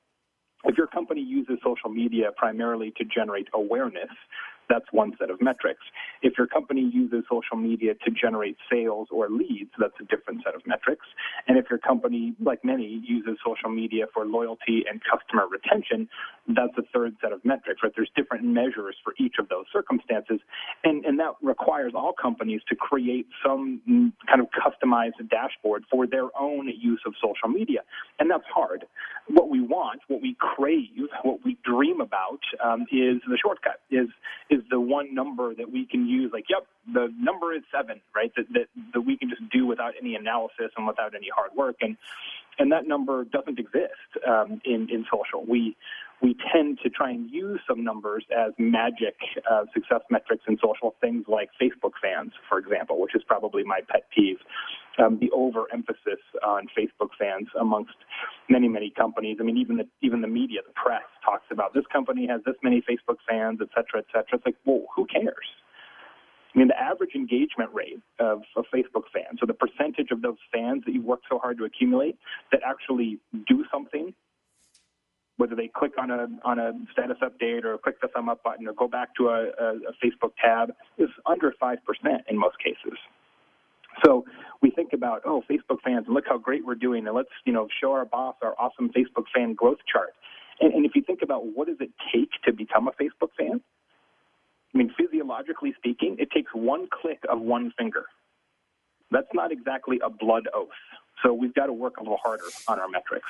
if your company uses social media primarily to generate awareness, that's one set of metrics. If your company uses social media to generate sales or leads, that's a different set of metrics. And if your company, like many, uses social media for loyalty and customer retention, that's a third set of metrics, right? There's different measures for each of those circumstances. And, and that requires all companies to create some kind of customized dashboard for their own use of social media. And that's hard. What we want, what we crave, what we dream about um, is the shortcut, is is the one number that we can use, like, yep, the number is seven, right, that, that that we can just do without any analysis and without any hard work. And and that number doesn't exist um, in, in social. We we tend to try and use some numbers as magic uh, success metrics in social, things like Facebook fans, for example, which is probably my pet peeve. Um, the overemphasis on Facebook fans amongst many, many companies. I mean, even the even the media, the press, talks about this company has this many Facebook fans, et cetera, et cetera. It's like, well, who cares? I mean, the average engagement rate of, of Facebook fans, so the percentage of those fans that you work so hard to accumulate that actually do something, whether they click on a on a status update or click the thumb up button or go back to a, a, a Facebook tab, is under five percent in most cases. So we think about, oh, Facebook fans, and look how great we're doing, and let's, you know, show our boss our awesome Facebook fan growth chart. And, and if you think about what does it take to become a Facebook fan, I mean, physiologically speaking, it takes one click of one finger. That's not exactly a blood oath. So we've got to work a little harder on our metrics.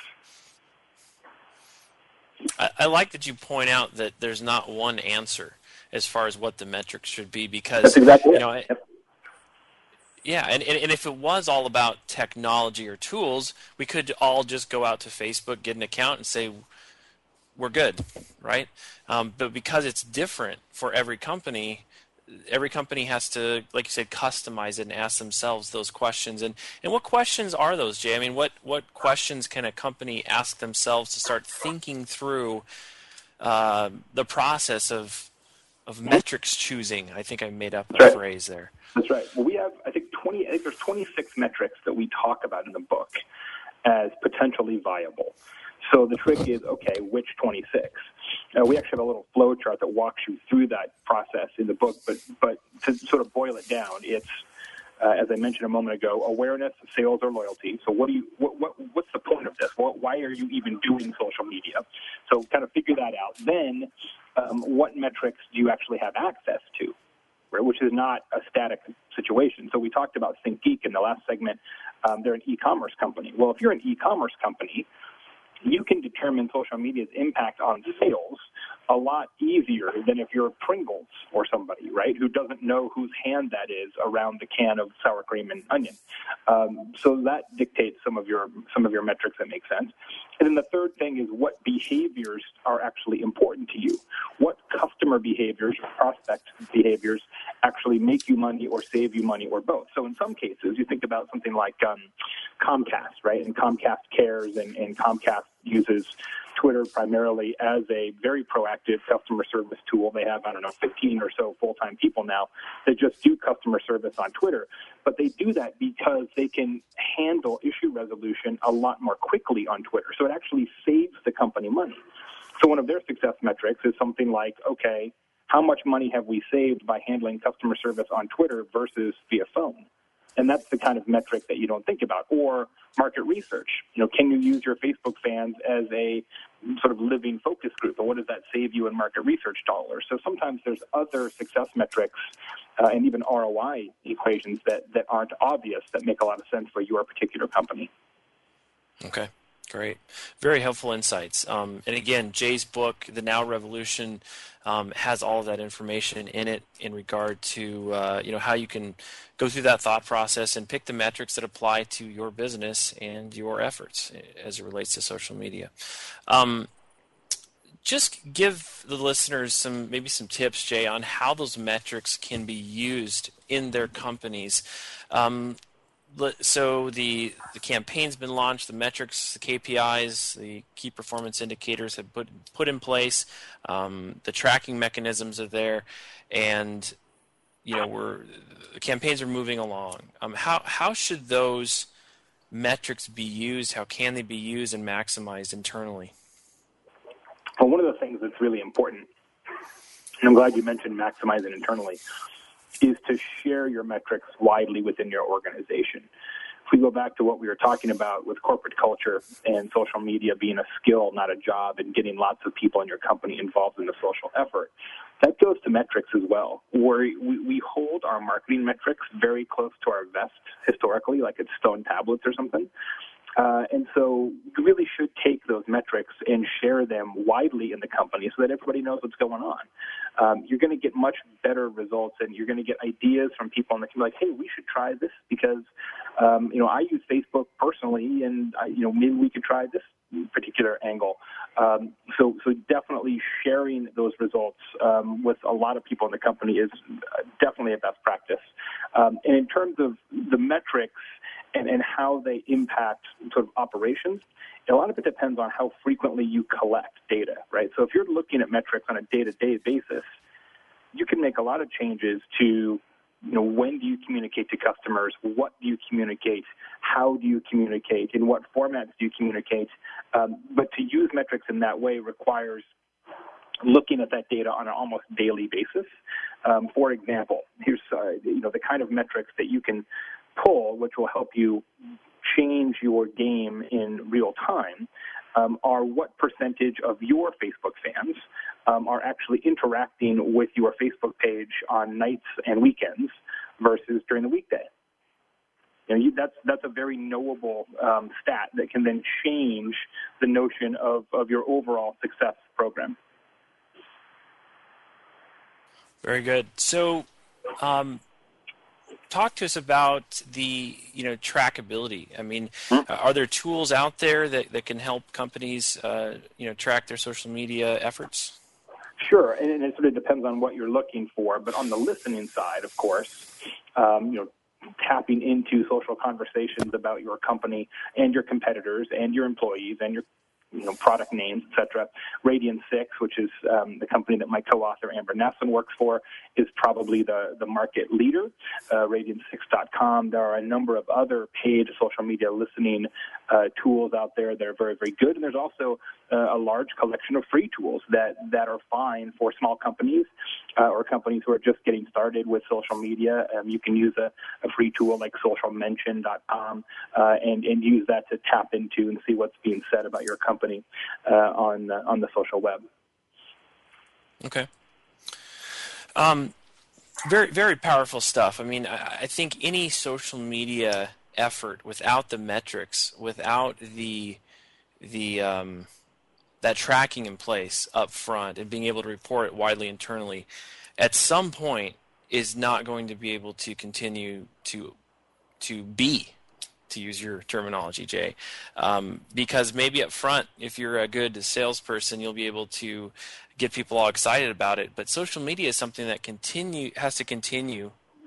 I, I like that you point out that there's not one answer as far as what the metrics should be, because, That's exactly you know, it. I, yeah, and, and if it was all about technology or tools, we could all just go out to Facebook, get an account, and say, we're good, right? Um, but because it's different for every company, every company has to, like you said, customize it and ask themselves those questions. And, and what questions are those, Jay? I mean, what, what questions can a company ask themselves to start thinking through uh, the process of of metrics choosing? I think I made up a That's right. phrase there. That's right. Well, we have, I think, twenty. I think there's twenty-six metrics that we talk about in the book as potentially viable. So the trick is, okay, which twenty-six? Uh, we actually have a little flow chart that walks you through that process in the book, but but to sort of boil it down, it's, uh, as I mentioned a moment ago, awareness, sales, or loyalty. So what do you, what, what what's the point of this? What, why are you even doing social media? So kind of figure that out. Then um, what metrics do you actually have access to? Right, which is not a static situation. So we talked about ThinkGeek in the last segment. Um, they're an e-commerce company. Well, if you're an e-commerce company, you can determine social media's impact on sales a lot easier than if you're Pringles or somebody, right, who doesn't know whose hand that is around the can of sour cream and onion. Um, so that dictates some of your some of your metrics that make sense. And then the third thing is what behaviors are actually important to you. What customer behaviors or prospect behaviors actually make you money or save you money or both. So in some cases, you think about something like um, Comcast, right, and Comcast Cares, and, and Comcast uses Twitter primarily as a very proactive customer service tool. They have, I don't know, fifteen or so full-time people now that just do customer service on Twitter. But they do that because they can handle issue resolution a lot more quickly on Twitter. So it actually saves the company money. So one of their success metrics is something like, okay, how much money have we saved by handling customer service on Twitter versus via phone? And that's the kind of metric that you don't think about. Or market research. You know, can you use your Facebook fans as a sort of living focus group? And what does that save you in market research dollars? So sometimes there's other success metrics uh, and even R O I equations that, that aren't obvious that make a lot of sense for your particular company. Okay. Great. Very helpful insights. Um, and again, Jay's book, The Now Revolution, um, has all of that information in it in regard to uh, you know how you can go through that thought process and pick the metrics that apply to your business and your efforts as it relates to social media. Um, just give the listeners some maybe some tips, Jay, on how those metrics can be used in their companies. Um, So the the campaign's been launched, the metrics, the K P Is, the key performance indicators have put put in place, um, the tracking mechanisms are there, and you know we're the campaigns are moving along. Um, how how should those metrics be used? How can they be used and maximized internally? Well, one of the things that's really important, and I'm glad you mentioned maximizing internally, is to share your metrics widely within your organization. If we go back to what we were talking about with corporate culture and social media being a skill, not a job, and getting lots of people in your company involved in the social effort, that goes to metrics as well, where we, we hold our marketing metrics very close to our vest historically, like it's stone tablets or something. Uh, and so you really should take those metrics and share them widely in the company so that everybody knows what's going on. Um, you're going to get much better results, and you're going to get ideas from people in the community like, hey, we should try this because, um, you know, I use Facebook personally, and, I, you know, maybe we could try this particular angle. Um, so, so definitely sharing those results um, with a lot of people in the company is definitely a best practice. Um, and in terms of the metrics, And, and how they impact sort of operations, a lot of it depends on how frequently you collect data, right? So if you're looking at metrics on a day-to-day basis, you can make a lot of changes to, you know, when do you communicate to customers? What do you communicate? How do you communicate? In what formats do you communicate? Um, but to use metrics in that way requires looking at that data on an almost daily basis. Um, for example, here's uh, you know the kind of metrics that you can pull, which will help you change your game in real time, um, are what percentage of your Facebook fans um, are actually interacting with your Facebook page on nights and weekends versus during the weekday. You know, you, that's that's a very knowable um, stat that can then change the notion of, of your overall success program. Very good. So, um, talk to us about the, you know, trackability. I mean, mm-hmm. are there tools out there that, that can help companies, uh, you know, track their social media efforts? Sure, and it sort of depends on what you're looking for. But on the listening side, of course, um, you know, tapping into social conversations about your company and your competitors and your employees and your you know, product names, et cetera. Radian six, which is um, the company that my co-author Amber Nasson works for, is probably the, the market leader, uh, radian six dot com. There are a number of other paid social media listening uh, tools out there that are very, very good. And there's also uh, a large collection of free tools that, that are fine for small companies uh, or companies who are just getting started with social media. Um, you can use a, a free tool like social mention dot com uh, and, and use that to tap into and see what's being said about your company uh, on uh, on the social web. Okay. Um, very very powerful stuff. I mean, I, I think any social media effort without the metrics, without the the um, that tracking in place up front and being able to report it widely internally, at some point is not going to be able to continue to to be. To use your terminology, Jay, um, because maybe up front, if you're a good salesperson, you'll be able to get people all excited about it. But social media is something that continue has to continue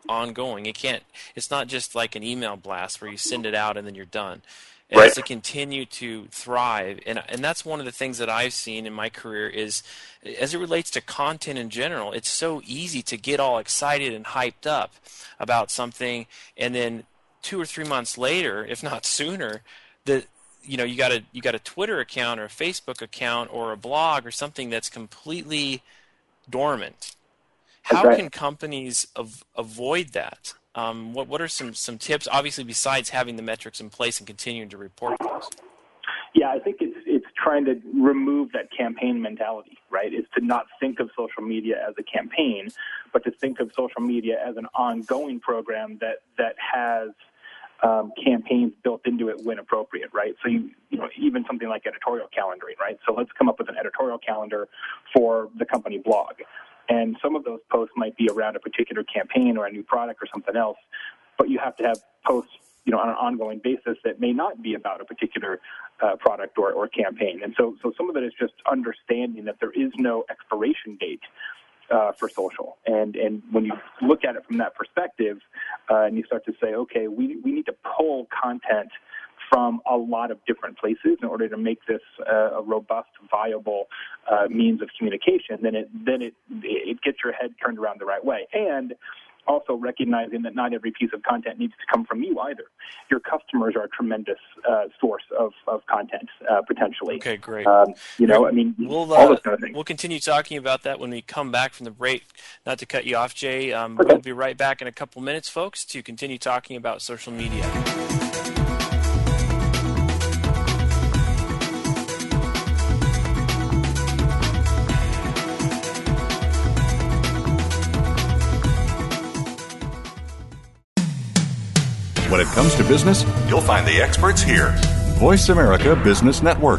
ongoing. It can't. It's not just like an email blast where you send it out and then you're done. It Right. has to continue to thrive, and and that's one of the things that I've seen in my career is, as it relates to content in general, it's so easy to get all excited and hyped up about something, and then two or three months later, if not sooner, the you know you got a you got a Twitter account or a Facebook account or a blog or something that's completely dormant. How right. can companies av- avoid that? Um, what what are some, some tips, obviously, besides having the metrics in place and continuing to report those? Yeah, I think it's it's trying to remove that campaign mentality, right? It's to not think of social media as a campaign, but to think of social media as an ongoing program that that has um, campaigns built into it when appropriate, right? So you you know even something like editorial calendaring, right? So let's come up with an editorial calendar for the company blog. And some of those posts might be around a particular campaign or a new product or something else, but you have to have posts, you know, on an ongoing basis that may not be about a particular uh, product or, or campaign. And so, so some of it is just understanding that there is no expiration date uh, for social. And and when you look at it from that perspective, uh, and you start to say, okay, we we need to pull content from a lot of different places in order to make this uh, a robust, viable uh, means of communication, then it then it it gets your head turned around the right way. And also recognizing that not every piece of content needs to come from you either. Your customers are a tremendous uh, source of, of content, uh, potentially. Okay, great. Um, you know, I mean, we'll, all uh, those kind of things. We'll continue talking about that when we come back from the break. Not to cut you off, Jay. Um, Okay. We'll be right back in a couple minutes, folks, to continue talking about social media. When it comes to business, you'll find the experts here. Voice America Business Network.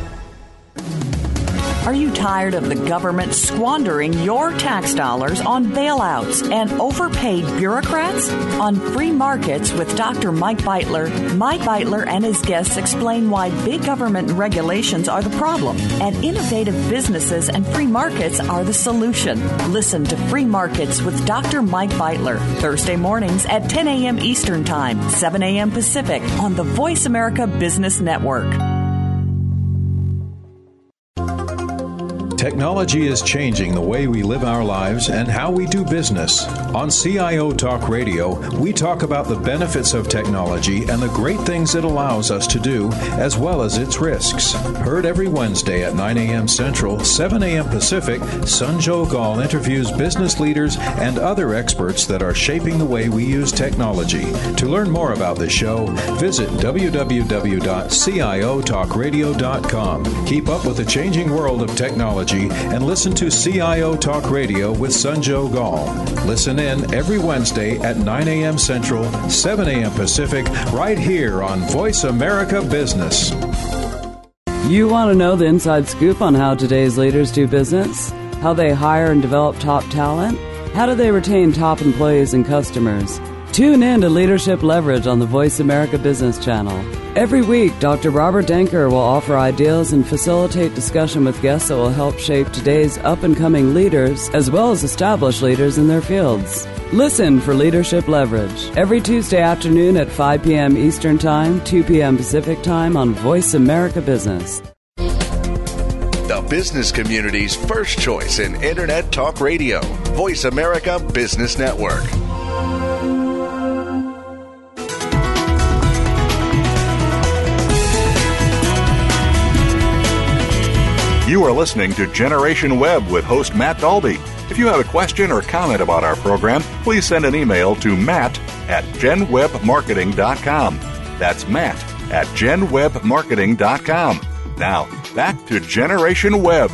Are you tired of the government squandering your tax dollars on bailouts and overpaid bureaucrats? On Free Markets with Doctor Mike Beitler, Mike Beitler and his guests explain why big government regulations are the problem and innovative businesses and free markets are the solution. Listen to Free Markets with Doctor Mike Beitler, Thursday mornings at ten a.m. Eastern Time, seven a.m. Pacific on the Voice America Business Network. Technology is changing the way we live our lives and how we do business. On C I O Talk Radio, we talk about the benefits of technology and the great things it allows us to do, as well as its risks. Heard every Wednesday at nine a.m. Central, seven a.m. Pacific, Sanjog Gall interviews business leaders and other experts that are shaping the way we use technology. To learn more about the show, visit w w w dot c i o talk radio dot com. Keep up with the changing world of technology and listen to C I O Talk Radio with Sanjog Gall. Listen in every Wednesday at nine a.m. Central, seven a.m. Pacific, right here on Voice America Business. You want to know the inside scoop on how today's leaders do business? How they hire and develop top talent? How do they retain top employees and customers? Tune in to Leadership Leverage on the Voice America Business Channel. Every week, Doctor Robert Denker will offer ideas and facilitate discussion with guests that will help shape today's up-and-coming leaders as well as established leaders in their fields. Listen for Leadership Leverage every Tuesday afternoon at five p.m. Eastern Time, two p.m. Pacific Time on Voice America Business. The business community's first choice in Internet Talk Radio. Voice America Business Network. You are listening to Generation Web with host Matt Dalby. If you have a question or comment about our program, please send an email to matt at gen web marketing dot com. That's matt at gen web marketing dot com. Now, back to Generation Web.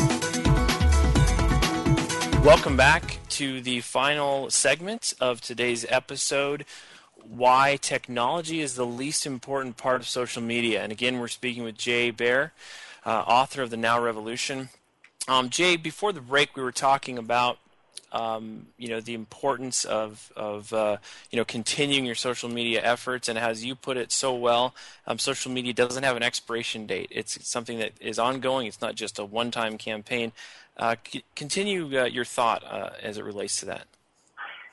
Welcome back to the final segment of today's episode, Why Technology is the Least Important Part of Social Media. And again, we're speaking with Jay Baer, Uh, author of The Now Revolution. Um, Jay, before the break, we were talking about um, you know the importance of of uh, you know continuing your social media efforts, and as you put it so well, um, social media doesn't have an expiration date. It's something that is ongoing. It's not just a one-time campaign. Uh, c- continue uh, your thought uh, as it relates to that.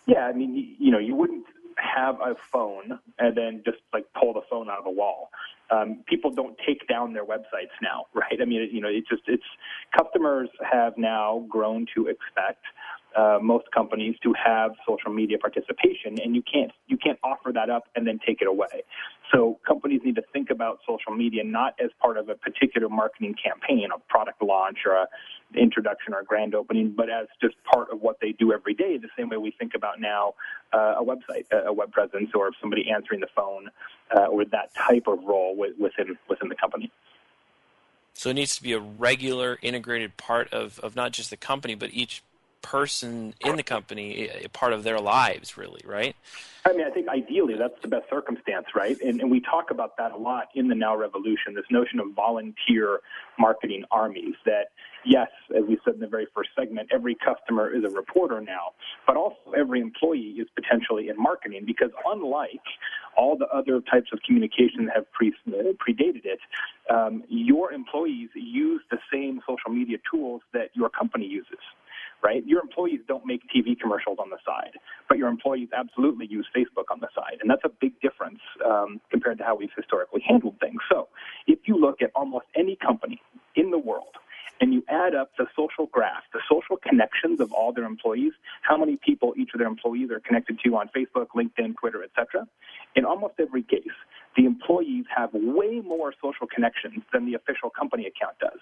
Yeah, I mean, you, you know, you wouldn't have a phone and then just like pull the phone out of the wall. Um, people don't take down their websites now, right? I mean, you know, it's just it's customers have now grown to expect uh, most companies to have social media participation, and you can't you can't offer that up and then take it away. So companies need to think about social media not as part of a particular marketing campaign, a product launch or a introduction or a grand opening, but as just part of what they do every day, the same way we think about now uh, a website, a web presence, or somebody answering the phone, uh, or that type of role within within the company. So it needs to be a regular, integrated part of, of not just the company, but each person in the company, a part of their lives, really, right? I mean, I think ideally that's the best circumstance, right? And, and we talk about that a lot in the Now Revolution, this notion of volunteer marketing armies, that, yes, as we said in the very first segment, every customer is a reporter now, but also every employee is potentially in marketing, because unlike all the other types of communication that have pre- predated it, um, your employees use the same social media tools that your company uses. Right? Your employees don't make T V commercials on the side, but your employees absolutely use Facebook on the side. And that's a big difference um, compared to how we've historically handled things. So if you look at almost any company in the world and you add up the social graph, the social connections of all their employees, how many people each of their employees are connected to on Facebook, LinkedIn, Twitter, et cetera, in almost every case, the employees have way more social connections than the official company account does.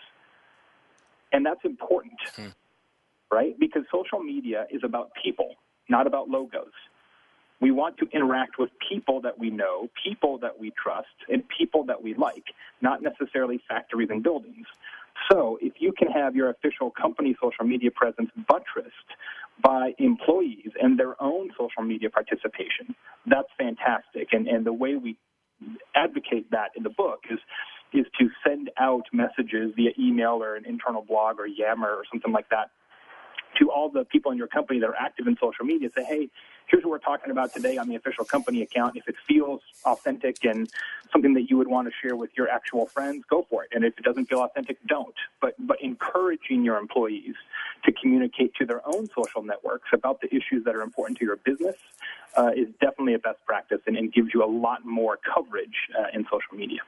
And that's important. Hmm. Right? Because social media is about people, not about logos. We want to interact with people that we know, people that we trust, and people that we like, not necessarily factories and buildings. So if you can have your official company social media presence buttressed by employees and their own social media participation, that's fantastic. And, and the way we advocate that in the book is is to send out messages via email or an internal blog or Yammer or something like that to all the people in your company that are active in social media. Say, hey, here's what we're talking about today on the official company account. If it feels authentic and something that you would want to share with your actual friends, go for it. And if it doesn't feel authentic, don't. But but encouraging your employees to communicate to their own social networks about the issues that are important to your business uh, is definitely a best practice and, and gives you a lot more coverage uh, in social media.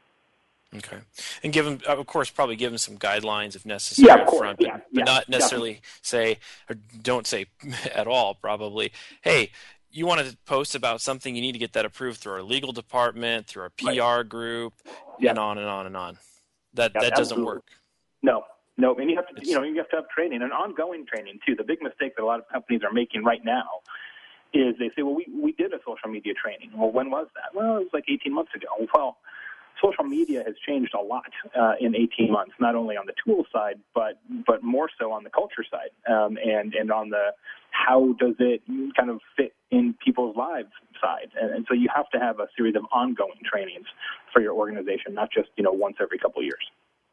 Okay. And give them, of course, probably give them some guidelines if necessary yeah, of up course. front, but, yeah, but yeah, not necessarily definitely. say, or don't say at all, probably, hey, you want to post about something, you need to get that approved through our legal department, through our P R right. group, yeah. and on and on and on. That yeah, that doesn't absolutely. work. No, no. And you have to, it's, you know, you have to have training and ongoing training, too. The big mistake that a lot of companies are making right now is they say, well, we, we did a social media training. Well, when was that? Well, it was like eighteen months ago. Well, social media has changed a lot uh, in eighteen months, not only on the tool side, but but more so on the culture side, um, and and on the how does it kind of fit in people's lives side. And, and so you have to have a series of ongoing trainings for your organization, not just you know once every couple of years.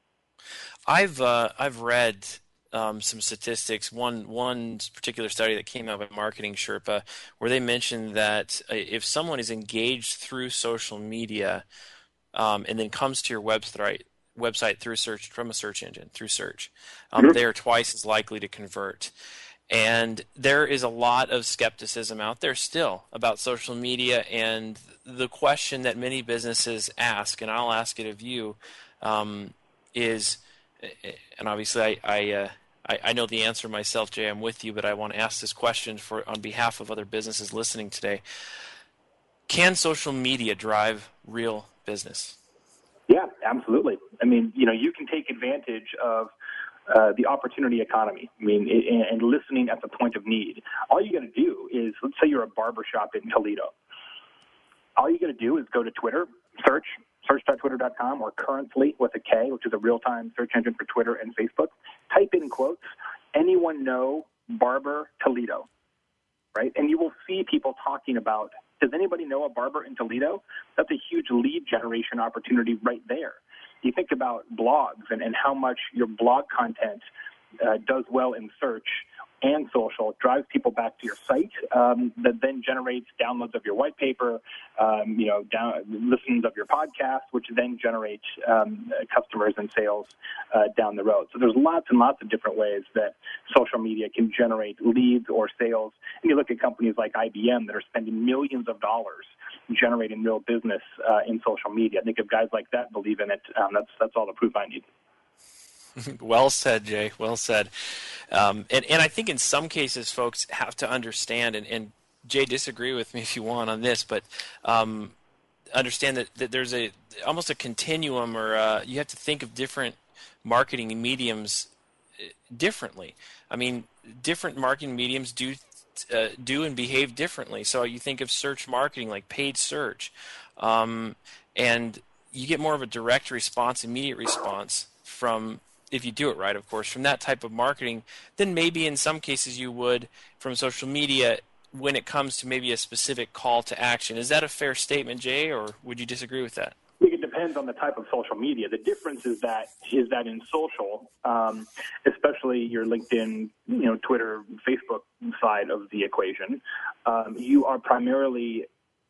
I've uh, I've read um, some statistics. One one particular study that came out by Marketing Sherpa, where they mentioned that if someone is engaged through social media, Um, and then comes to your website website through search from a search engine through search, um, mm-hmm. they are twice as likely to convert. And there is a lot of skepticism out there still about social media, and the question that many businesses ask, and I'll ask it of you, um, is, and obviously I I, uh, I I know the answer myself, Jay. I'm with you, but I want to ask this question for on behalf of other businesses listening today. Can social media drive real business? Yeah, absolutely. I mean, you know, you can take advantage of uh, the opportunity economy. I mean, and, and listening at the point of need. All you got to do is, let's say you're a barbershop in Toledo. All you got to do is go to Twitter, search, search dot twitter dot com, or Currently with a K, which is a real-time search engine for Twitter and Facebook. Type in quotes, anyone know Barber Toledo, right? And you will see people talking about, does anybody know a barber in Toledo? That's a huge lead generation opportunity right there. You think about blogs and, and how much your blog content uh, does well in search and social drives people back to your site, um, that then generates downloads of your white paper, um, you know, down, listens of your podcast, which then generates um, customers and sales uh, down the road. So there's lots and lots of different ways that social media can generate leads or sales. And you look at companies like I B M that are spending millions of dollars generating real business uh, in social media. I think if guys like that believe in it, um, that's that's all the proof I need. Well said, Jay. Well said. Um, and, and I think in some cases, folks have to understand, and, and Jay, disagree with me if you want on this, but um, understand that, that there's a almost a continuum, or uh, you have to think of different marketing mediums differently. I mean, different marketing mediums do uh, do and behave differently. So you think of search marketing, like paid search, um, and you get more of a direct response, immediate response from, if you do it right, of course, from that type of marketing, then maybe in some cases you would from social media when it comes to maybe a specific call to action. Is that a fair statement, Jay, or would you disagree with that? I think it depends on the type of social media. The difference is that is that in social, um, especially your LinkedIn, you know, Twitter, Facebook side of the equation, um, you are primarily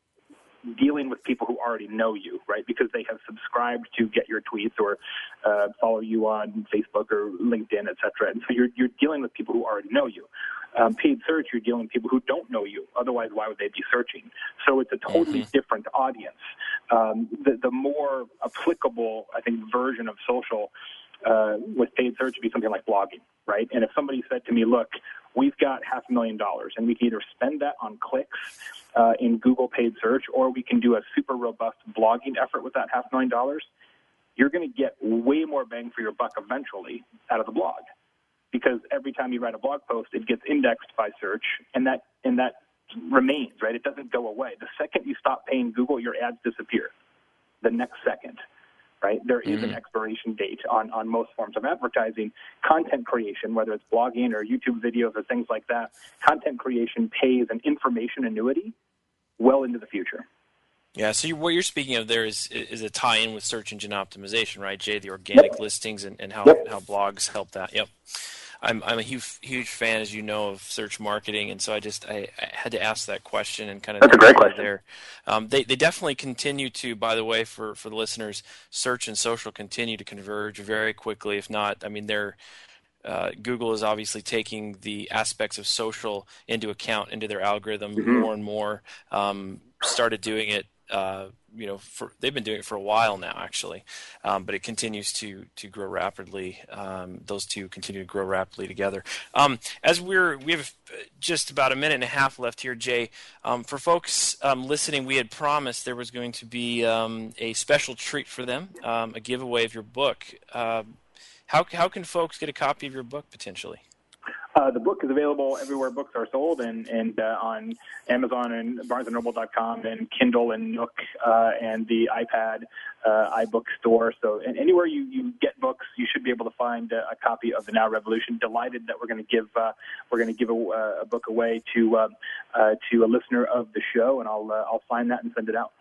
dealing with people who already know you, right? Because they have subscribed to get your tweets or uh, follow you on Facebook or LinkedIn, et cetera. And so you're you're dealing with people who already know you. Um, paid search, you're dealing with people who don't know you. Otherwise, why would they be searching? So it's a totally mm-hmm. different audience. Um, the, the more applicable, I think, version of social uh, with paid search would be something like blogging, right? And if somebody said to me, look, we've got half a million dollars, and we can either spend that on clicks uh, in Google paid search, or we can do a super robust blogging effort with that half a million dollars, you're going to get way more bang for your buck eventually out of the blog. Because every time you write a blog post, it gets indexed by search, and that and that remains, right? It doesn't go away. The second you stop paying Google, your ads disappear. The next second, right? There is mm-hmm. an expiration date on, on most forms of advertising. Content creation, whether it's blogging or YouTube videos or things like that, content creation pays an information annuity well into the future. Yeah, so you, what you're speaking of there is is a tie-in with search engine optimization, right, Jay? The organic yep. listings and, and how, yep. how blogs help that. Yep. I'm I'm a huge huge fan, as you know, of search marketing, and so I just I, I had to ask that question and kind of that's a great question. There. Um, they they definitely continue to, by the way, for, for the listeners, search and social continue to converge very quickly. If not, I mean, they're uh, Google is obviously taking the aspects of social into account into their algorithm mm-hmm. more and more. Um, started doing it. Uh, you know, for, they've been doing it for a while now, actually, um, but it continues to to grow rapidly. Um, those two continue to grow rapidly together. Um, as we're we have just about a minute and a half left here, Jay. Um, for folks um, listening, we had promised there was going to be um, a special treat for them, um, a giveaway of your book. Uh, how how can folks get a copy of your book potentially? Uh, the book is available everywhere books are sold, and, and uh, on Amazon and Barnes and Noble dot com and Kindle and Nook uh, and the iPad uh, iBook store. So and anywhere you, you get books, you should be able to find a, a copy of The Now Revolution. Delighted that we're going to give uh, we're going to give a, a book away to uh, uh, to a listener of the show, and I'll uh, I'll sign that and send it out.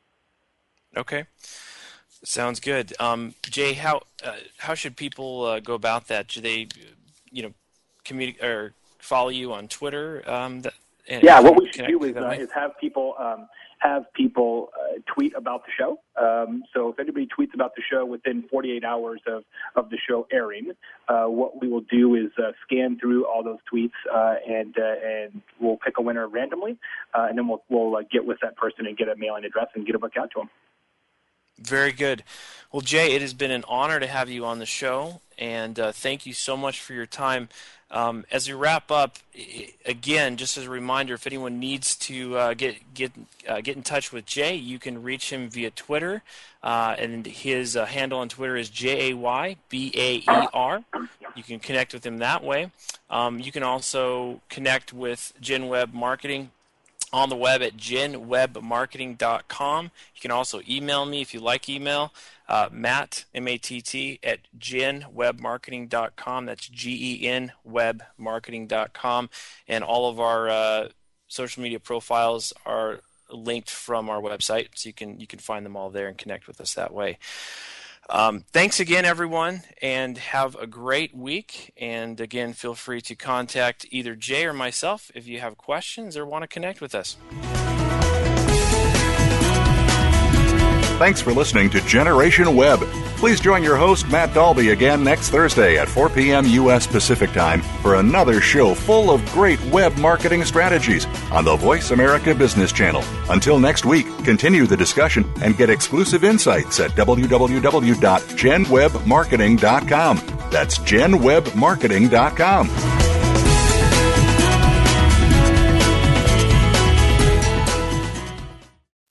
Okay. Sounds good. Um, Jay, how uh, how should people uh, go about that? Should they, you know, Communi- or follow you on Twitter? Um, that, yeah, what we should do is, uh, is have people um, have people uh, tweet about the show. Um, so if anybody tweets about the show within forty-eight hours of, of the show airing, uh, what we will do is uh, scan through all those tweets uh, and uh, and we'll pick a winner randomly, uh, and then we'll we'll uh, get with that person and get a mailing address and get a book out to them. Very good. Well, Jay, it has been an honor to have you on the show, and uh, thank you so much for your time. Um, as we wrap up, again, just as a reminder, if anyone needs to uh, get get uh, get in touch with Jay, you can reach him via Twitter, uh, and his uh, handle on Twitter is J A Y B A E R. You can connect with him that way. Um, you can also connect with GenWeb Marketing on the web at gen web marketing dot com. You can also email me if you like email, uh, Matt, M A T T, at gen web marketing dot com. That's G E N web marketing dot com. And all of our uh, social media profiles are linked from our website, so you can you can find them all there and connect with us that way. Um, thanks again, everyone, and have a great week. And again, feel free to contact either Jay or myself if you have questions or want to connect with us. Thanks for listening to Generation Web. Please join your host, Matt Dalby, again next Thursday at four p.m. U S Pacific Time for another show full of great web marketing strategies on the Voice America Business Channel. Until next week, continue the discussion and get exclusive insights at w w w dot gen web marketing dot com. That's gen web marketing dot com.